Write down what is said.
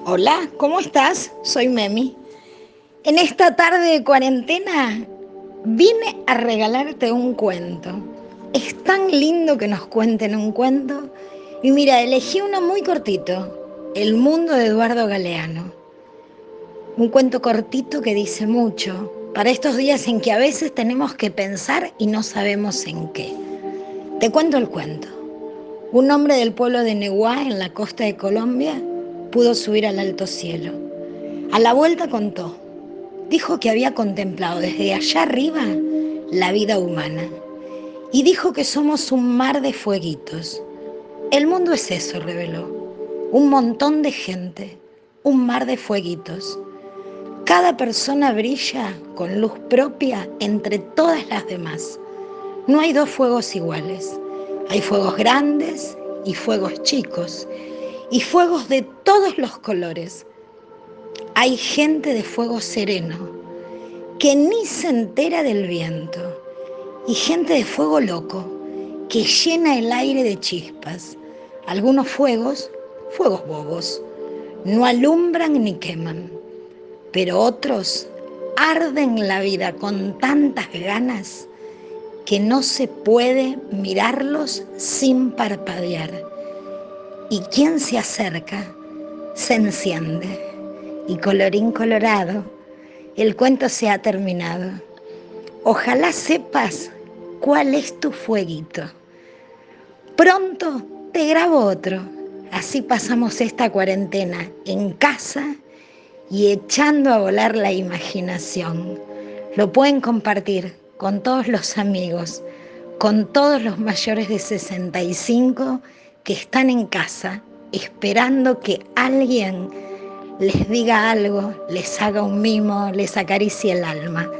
Hola, ¿cómo estás? Soy Memi. En esta tarde de cuarentena vine a regalarte un cuento. Es tan lindo que nos cuenten un cuento. Y mira, elegí uno muy cortito, El mundo de Eduardo Galeano. Un cuento cortito que dice mucho, para estos días en que a veces tenemos que pensar y no sabemos en qué. Te cuento el cuento. Un hombre del pueblo de Neguá, en la costa de Colombia, pudo subir al alto cielo. A la vuelta contó. Dijo que había contemplado desde allá arriba la vida humana y dijo que somos un mar de fueguitos. El mundo es eso, reveló. Un montón de gente, un mar de fueguitos. Cada persona brilla con luz propia entre todas las demás. No hay dos fuegos iguales. Hay fuegos grandes y fuegos chicos y fuegos de todos los colores. Hay gente de fuego sereno que ni se entera del viento y gente de fuego loco que llena el aire de chispas. Algunos fuegos bobos, no alumbran ni queman, pero otros arden la vida con tantas ganas que no se puede mirarlos sin parpadear. Y quien se acerca se enciende. Y colorín colorado, el cuento se ha terminado. Ojalá sepas cuál es tu fueguito. Pronto te grabo otro. Así pasamos esta cuarentena en casa y echando a volar la imaginación. Lo pueden compartir con todos los amigos, con todos los mayores de 65 que están en casa esperando que alguien les diga algo, les haga un mimo, les acaricie el alma.